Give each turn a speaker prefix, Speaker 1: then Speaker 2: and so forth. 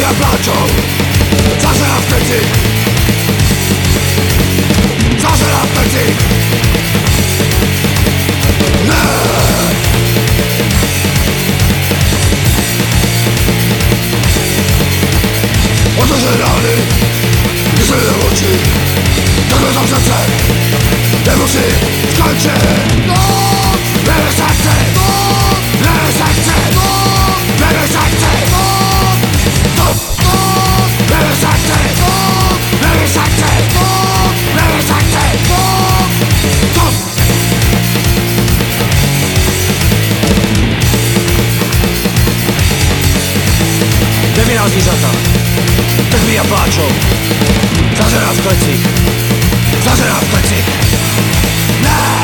Speaker 1: a pláčou, zažera v peci, zažera v peci. Ne! Otevře rány, když se jde oči, takhle tam srdce, nebo si skončí. Levé srdce, levé srdce, levé srdce, levé srdce, levé srdce, levé srdce, Nevinná zvířata, trpí a pláčou, zažerá v klecích, zažerá v klecích. Ne!